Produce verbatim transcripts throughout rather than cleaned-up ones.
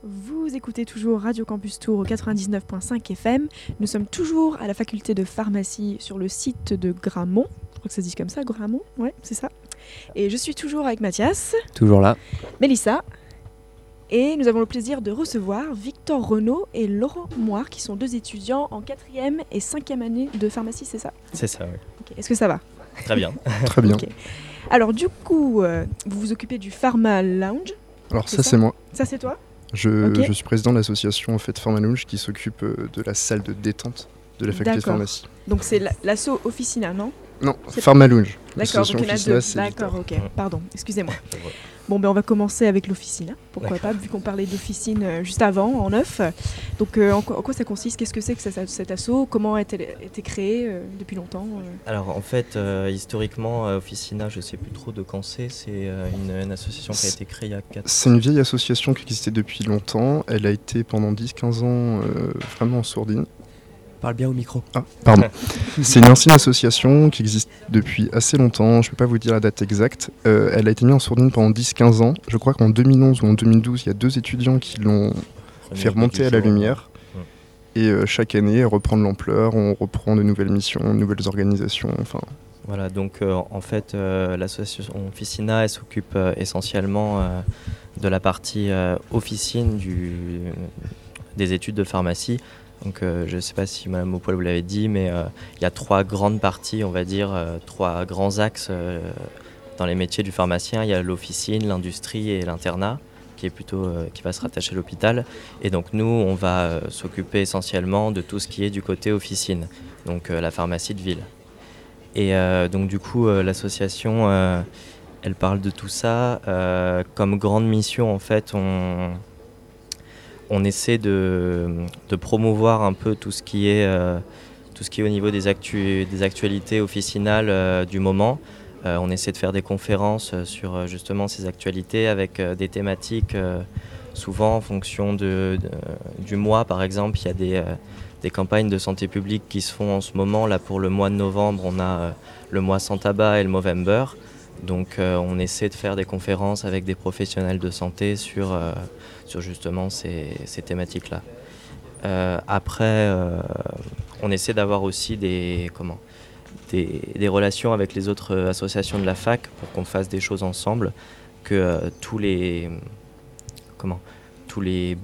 Vous écoutez toujours Radio Campus Tour au quatre-vingt-dix-neuf virgule cinq F M. Nous sommes toujours à la faculté de pharmacie sur le site de Grammont. Je crois que ça se dit comme ça, Grammont. Ouais, c'est ça. Et je suis toujours avec Mathias. Toujours là. Mélissa. Et nous avons le plaisir de recevoir Victor Renaud et Laurent Moire, qui sont deux étudiants en quatrième et cinquième année de pharmacie, c'est ça ? C'est ça, oui. Okay. Est-ce que ça va ? Très bien. Très bien. Okay. Alors du coup, euh, vous vous occupez du Pharma Lounge ? Alors c'est ça, ça c'est moi. Ça c'est toi ? Je, okay. je suis président de l'association en fait, Pharma Lounge qui s'occupe euh, de la salle de détente de la faculté D'accord. de pharmacie. Donc c'est la, l'asso Officina, non ? Non, c'est Pharma Lounge. D'accord, donc il y en a deux. Officina, D'accord, ok. Pardon, excusez-moi. C'est vrai. Bon, ben on va commencer avec l'Officina, pourquoi D'accord. pas, vu qu'on parlait d'officine euh, juste avant, en neuf. Donc euh, en, quoi, en quoi ça consiste ? Qu'est-ce que c'est que ça, cet asso ? Comment a-t-elle été créée euh, depuis longtemps euh Alors en fait, euh, historiquement, euh, Officina, je ne sais plus trop de quand c'est, c'est euh, une, une association qui a été créée il y a quatre ans. C'est une vieille association qui existait depuis longtemps. Elle a été pendant dix à quinze ans euh, vraiment en sourdine. Parle bien au micro. Ah, pardon. C'est une ancienne association qui existe depuis assez longtemps. Je ne peux pas vous dire la date exacte. Euh, elle a été mise en sourdine pendant dix à quinze ans. Je crois qu'en deux mille onze ou en deux mille douze, il y a deux étudiants qui l'ont fait remonter à la lumière. Ouais. Et euh, chaque année, elle reprend de l'ampleur. On reprend de nouvelles missions, de nouvelles organisations. Enfin. Voilà, donc euh, en fait, euh, l'association Officina, elle s'occupe euh, essentiellement euh, de la partie euh, officine du, des études de pharmacie. Donc, euh, je ne sais pas si Mme Maupoil vous l'avez dit, mais il euh, y a trois grandes parties, on va dire, euh, trois grands axes euh, dans les métiers du pharmacien. Il y a l'officine, l'industrie et l'internat, qui est plutôt euh, qui va se rattacher à l'hôpital. Et donc nous, on va euh, s'occuper essentiellement de tout ce qui est du côté officine, donc euh, la pharmacie de ville. Et euh, donc du coup, euh, l'association, euh, elle parle de tout ça. Euh, comme grande mission, en fait, on... On essaie de, de promouvoir un peu tout ce qui est, euh, tout ce qui est au niveau des, actu- des actualités officinales euh, du moment. Euh, on essaie de faire des conférences sur euh, justement ces actualités avec euh, des thématiques, euh, souvent en fonction de, de, du mois. Par exemple, il y a des, euh, des campagnes de santé publique qui se font en ce moment. Là, pour le mois de novembre, on a euh, le mois sans tabac et le Movember. Donc euh, on essaie de faire des conférences avec des professionnels de santé sur, euh, sur justement ces, ces thématiques-là. Euh, après, euh, on essaie d'avoir aussi des, comment, des, des relations avec les autres associations de la fac pour qu'on fasse des choses ensemble, que euh, tous les... Comment tous les...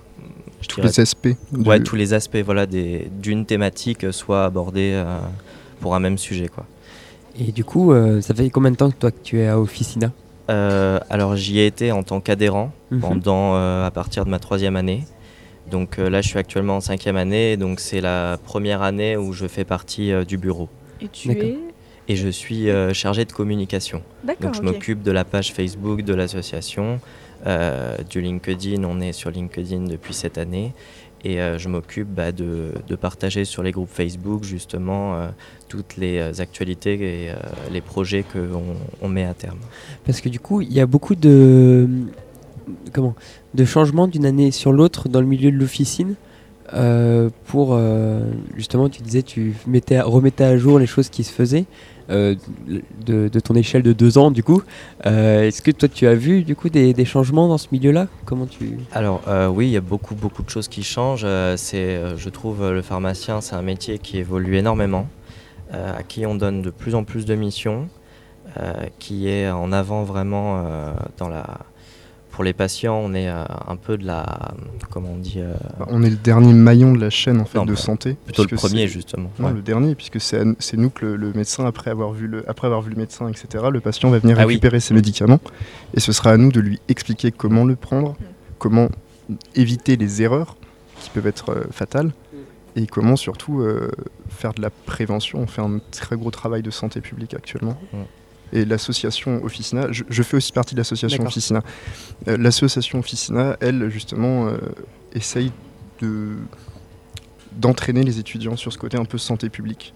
Tous les aspects. Ouais, du... tous les aspects voilà, des, d'une thématique soient abordés euh, pour un même sujet, quoi. Et du coup, euh, ça fait combien de temps que toi que tu es à Officina ? euh, Alors j'y ai été en tant qu'adhérent mmh. pendant euh, à partir de ma troisième année. Donc euh, là je suis actuellement en cinquième année, donc c'est la première année où je fais partie euh, du bureau. Et tu D'accord. es Et je suis euh, chargé de communication. D'accord, donc je okay. m'occupe de la page Facebook de l'association, euh, du LinkedIn, on est sur LinkedIn depuis cette année. Et euh, je m'occupe bah, de, de partager sur les groupes Facebook justement euh, toutes les euh, actualités et euh, les projets qu'on on met à terme. Parce que du coup, il y a beaucoup de, comment, de changements d'une année sur l'autre dans le milieu de l'officine. Euh, pour euh, justement, tu disais, tu mettais, remettais à jour les choses qui se faisaient euh, de, de ton échelle de deux ans du coup. Euh, est-ce que toi tu as vu du coup des, des changements dans ce milieu-là ? Comment tu... Alors euh, oui, il y a beaucoup beaucoup de choses qui changent. Euh, c'est, euh, je trouve, euh, le pharmacien, c'est un métier qui évolue énormément, euh, à qui on donne de plus en plus de missions, euh, qui est en avant vraiment euh, dans la. Pour les patients, on est euh, un peu de la, comment on dit euh... bah, on est le dernier maillon de la chaîne en fait non, de bah, santé. Plutôt le premier justement. Non, ouais. le dernier, puisque c'est, c'est nous que le, le médecin, après avoir, vu le, après avoir vu le médecin, et cetera, le patient va venir ah, récupérer oui. ses médicaments. Et ce sera à nous de lui expliquer comment le prendre, comment éviter les erreurs qui peuvent être euh, fatales, et comment surtout euh, faire de la prévention. On fait un très gros travail de santé publique actuellement. Ouais. Et l'association Officina, je, je fais aussi partie de l'association D'accord. Officina. Euh, l'association Officina, elle, justement, euh, essaye de, d'entraîner les étudiants sur ce côté un peu santé publique.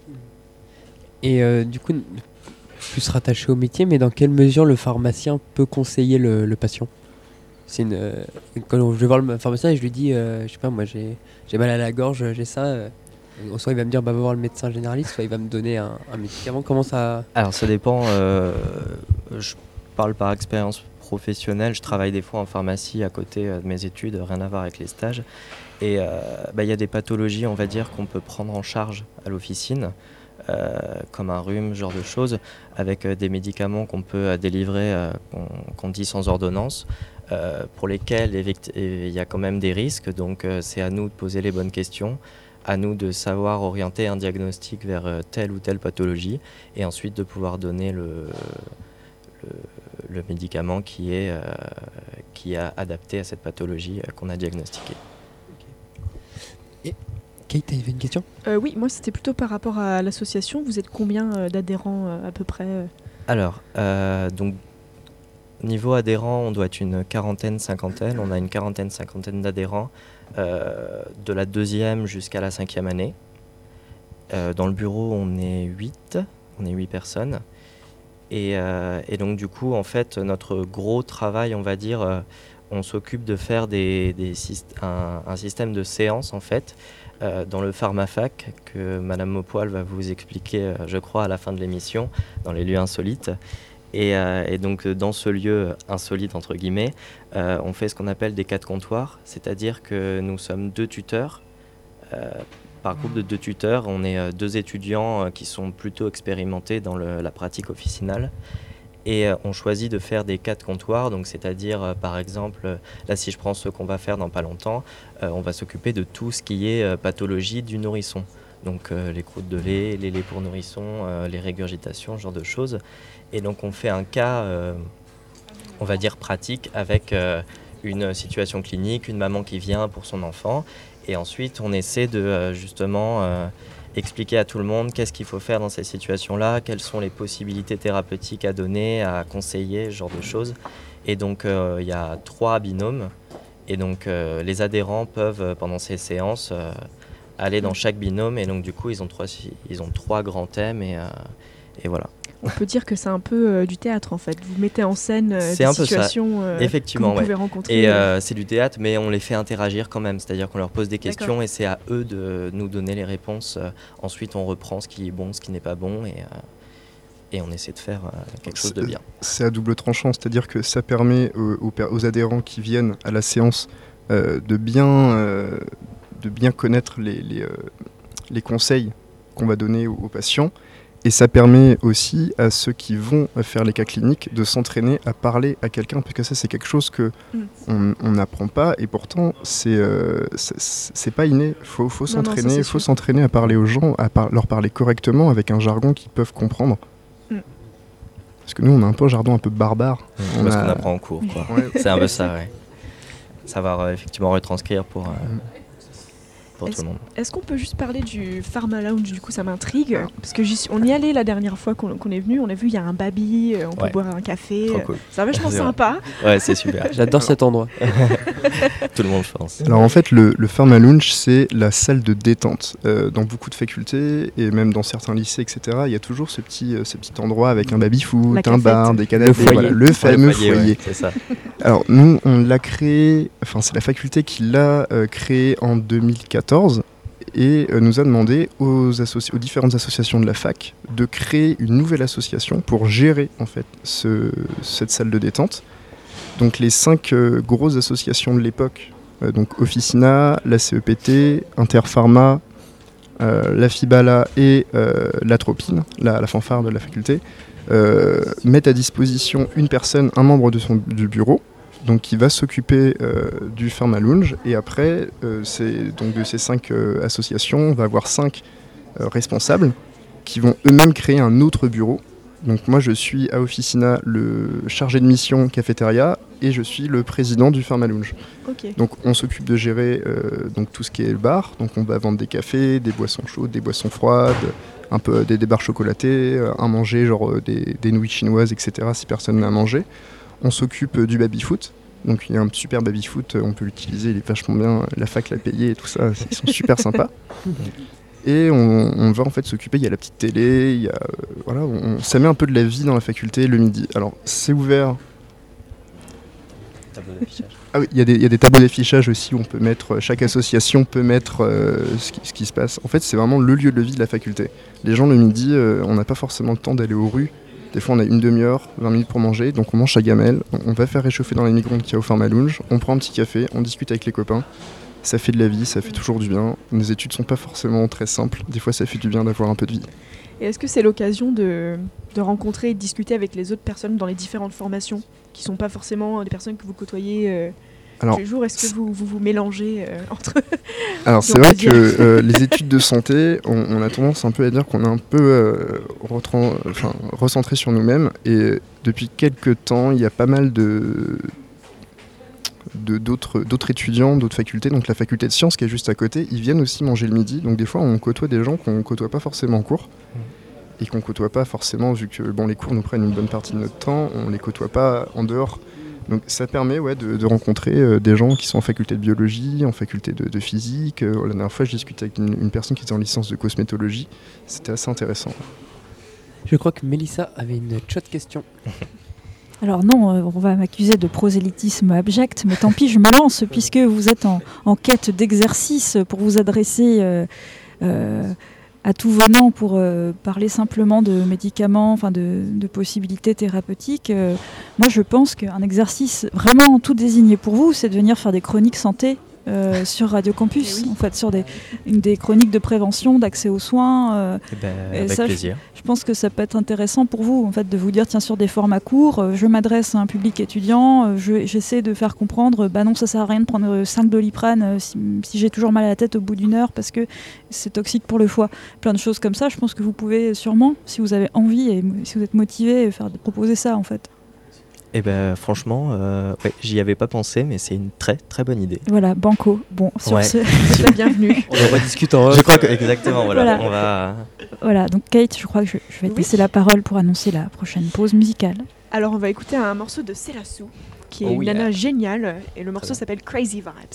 Et euh, du coup, plus rattaché au métier, mais dans quelle mesure le pharmacien peut conseiller le, le patient ? C'est une, euh, quand je vais voir le pharmacien et je lui dis, euh, je sais pas, moi j'ai, j'ai mal à la gorge, j'ai ça... Euh, soit il va me dire bah, va voir le médecin généraliste, soit il va me donner un, un médicament. Comment ça... Alors ça dépend, euh, je parle par expérience professionnel, je travaille des fois en pharmacie à côté euh, de mes études, rien à voir avec les stages. Et il euh, bah, y a des pathologies, on va dire, qu'on peut prendre en charge à l'officine, euh, comme un rhume, ce genre de choses, avec euh, des médicaments qu'on peut euh, délivrer, euh, qu'on, qu'on dit sans ordonnance, euh, pour lesquels il y a quand même des risques. Donc euh, c'est à nous de poser les bonnes questions, à nous de savoir orienter un diagnostic vers euh, telle ou telle pathologie, et ensuite de pouvoir donner le, le, le médicament qui est, euh, qui est adapté à cette pathologie euh, qu'on a diagnostiquée. Et Kate, tu avais une question ? euh, Oui, moi c'était plutôt par rapport à l'association. Vous êtes combien euh, d'adhérents euh, à peu près euh Alors, euh, donc, niveau adhérents, on doit être une quarantaine, cinquantaine. On a une quarantaine, cinquantaine d'adhérents euh, de la deuxième jusqu'à la cinquième année. Euh, dans le bureau, on est huit, on est huit personnes. Et, euh, et donc, du coup, en fait, notre gros travail, on va dire, euh, on s'occupe de faire des, des syst- un, un système de séance, en fait, euh, dans le PharmaFac, que Madame Maupoil va vous expliquer, euh, je crois, à la fin de l'émission, dans les lieux insolites. Et, euh, et donc, dans ce lieu insolite, entre guillemets, euh, on fait ce qu'on appelle des quatre comptoirs, c'est-à-dire que nous sommes deux tuteurs. Euh, par groupe de deux tuteurs, on est euh, deux étudiants euh, qui sont plutôt expérimentés dans le, la pratique officinale. Et euh, on choisit de faire des quatre comptoirs, donc c'est-à-dire, euh, par exemple, euh, là si je prends ce qu'on va faire dans pas longtemps, euh, on va s'occuper de tout ce qui est euh, pathologie du nourrisson. Donc euh, les croûtes de lait, les laits pour nourrissons, euh, les régurgitations, ce genre de choses. Et donc on fait un cas, euh, on va dire pratique, avec euh, une situation clinique, une maman qui vient pour son enfant. Et ensuite on essaie de euh, justement euh, expliquer à tout le monde qu'est-ce qu'il faut faire dans ces situations-là, quelles sont les possibilités thérapeutiques à donner, à conseiller, ce genre de choses. Et donc euh, il y a trois binômes. Et donc euh, les adhérents peuvent, euh, pendant ces séances, euh, aller dans chaque binôme. Et donc du coup ils ont trois, ils ont trois grands thèmes et, euh, et voilà. On peut dire que c'est un peu euh, du théâtre en fait. Vous mettez en scène euh, c'est des un peu situations euh, Effectivement, que vous ouais. pouvez rencontrer. Et euh, c'est du théâtre, mais on les fait interagir quand même. C'est-à-dire qu'on leur pose des questions. D'accord. Et c'est à eux de nous donner les réponses. Euh, ensuite, on reprend ce qui est bon, ce qui n'est pas bon, et, euh, et on essaie de faire euh, quelque chose c'est, de bien. C'est à double tranchant, c'est-à-dire que ça permet aux, aux, aux adhérents qui viennent à la séance euh, de, bien, euh, de bien connaître les, les, euh, les conseils qu'on va donner aux, aux patients. Et ça permet aussi à ceux qui vont faire les cas cliniques de s'entraîner à parler à quelqu'un, parce que ça c'est quelque chose que mm. on n'apprend pas, et pourtant c'est, euh, c'est, c'est pas inné. Il faut, faut s'entraîner, faut s'entraîner à parler aux gens, à par- leur parler correctement avec un jargon qu'ils peuvent comprendre. Mm. Parce que nous on a un peu un jargon un peu barbare. Mmh, on parce a... qu'on apprend en cours, quoi. Ouais. C'est un peu ça, ouais. Savoir euh, effectivement retranscrire pour... Euh... Mm. Pour est-ce, tout le monde. Est-ce qu'on peut juste parler du Pharma Lounge, du coup ça m'intrigue, parce que j'y, on y allait la dernière fois qu'on, qu'on est venu, on a vu il y a un baby, on peut ouais. boire un café, cool. C'est vachement c'est sympa. Ouais, c'est super. J'adore cet endroit. Tout le monde, je pense. Alors en fait le, le Pharma Lounge c'est la salle de détente. Euh, dans beaucoup de facultés et même dans certains lycées, et cetera, il y a toujours ce petit, euh, ce petit endroit avec un baby-foot, un bar, des canapés, le, voilà, le fameux le foyer. foyer. Ouais, c'est ça. Alors nous on l'a créé, enfin c'est la faculté qui l'a euh, créé en deux mille quatorze. Et euh, nous a demandé aux, associ- aux différentes associations de la fac de créer une nouvelle association pour gérer en fait ce, cette salle de détente. Donc les cinq euh, grosses associations de l'époque, euh, donc Officina, la C E P T, Interpharma, euh, la Fibala et euh, la Tropine, la, la fanfare de la faculté, euh, mettent à disposition une personne, un membre de son, du bureau, donc qui va s'occuper euh, du Pharma Lounge, et après euh, c'est, donc de ces cinq euh, associations on va avoir cinq euh, responsables qui vont eux-mêmes créer un autre bureau. Donc moi je suis à Officina le chargé de mission cafétéria et je suis le président du Pharma Lounge. Okay. Donc on s'occupe de gérer euh, donc tout ce qui est le bar, donc on va vendre des cafés, des boissons chaudes, des boissons froides, un peu des, des bars chocolatés, à manger genre euh, des, des nouilles chinoises, et cetera si personne n'a à manger. On s'occupe du baby-foot, donc il y a un super baby-foot, on peut l'utiliser, il est vachement bien, la fac l'a payé et tout ça, ils sont super sympas. Et on, on va en fait s'occuper, il y a la petite télé, il y a, euh, voilà, on, ça met un peu de la vie dans la faculté le midi. Alors c'est ouvert. Tableau d'affichage. Ah oui, il y a des, il y a des tableaux d'affichage aussi où on peut mettre, chaque association peut mettre euh, ce, qui, ce qui se passe. En fait c'est vraiment le lieu de vie de la faculté. Les gens le midi, euh, on n'a pas forcément le temps d'aller aux rues Des fois, on a une demi-heure, vingt minutes pour manger, donc on mange sa gamelle, on va faire réchauffer dans les micro-ondes qu'il y a au Pharma Lounge, on prend un petit café, on discute avec les copains. Ça fait de la vie, ça fait toujours du bien. Nos études sont pas forcément très simples. Des fois, ça fait du bien d'avoir un peu de vie. Et est-ce que c'est l'occasion de, de rencontrer et de discuter avec les autres personnes dans les différentes formations, qui sont pas forcément des personnes que vous côtoyez euh, Alors, tous les jours? Est-ce que vous vous, vous mélangez euh, entre Alors, c'est vrai que euh, les études de santé, on, on a tendance un peu à dire qu'on est un peu euh, retran- enfin, recentré sur nous-mêmes. Et depuis quelques temps, il y a pas mal de... De, d'autres, d'autres étudiants, d'autres facultés, donc la faculté de sciences qui est juste à côté, ils viennent aussi manger le midi, donc des fois on côtoie des gens qu'on ne côtoie pas forcément en cours, mmh. et qu'on ne côtoie pas forcément, vu que bon, les cours nous prennent une bonne partie de notre temps, on ne les côtoie pas en dehors. Donc ça permet ouais, de, de rencontrer euh, des gens qui sont en faculté de biologie, en faculté de, de physique. Euh, la dernière fois, je discutais avec une, une personne qui était en licence de cosmétologie, c'était assez intéressant. Je crois que Mélissa avait une chouette question. Alors non, euh, on va m'accuser de prosélytisme abject, mais tant pis, je me lance, puisque vous êtes en, en quête d'exercice pour vous adresser euh, euh, à tout venant pour euh, parler simplement de médicaments, enfin de, de possibilités thérapeutiques. Euh, moi, je pense qu'un exercice vraiment tout désigné pour vous, c'est de venir faire des chroniques santé euh, sur Radio Campus, oui. en fait, sur des, une des chroniques de prévention, d'accès aux soins. Euh, et ben, et avec ça, plaisir. Je, je pense que ça peut être intéressant pour vous, en fait, de vous dire, tiens, sur des formats courts, euh, je m'adresse à un public étudiant, euh, je, j'essaie de faire comprendre, bah non, ça sert à rien de prendre cinq Doliprane euh, si, si j'ai toujours mal à la tête au bout d'une heure parce que c'est toxique pour le foie. Plein de choses comme ça, je pense que vous pouvez sûrement, si vous avez envie et si vous êtes motivé, faire proposer ça, en fait. Eh ben franchement, euh, ouais, j'y avais pas pensé, mais c'est une très très bonne idée. Voilà, banco. Bon, sur ouais. ce, c'est la bienvenue. On en rediscute en off. Je crois que exactement. Voilà, voilà. on va. Voilà, donc Kate, je crois que je, je vais te oui. laisser la parole pour annoncer la prochaine pause musicale. Alors on va écouter un morceau de Célassou, qui est oh, une yeah. nana géniale, et le morceau s'appelle Crazy Vibes.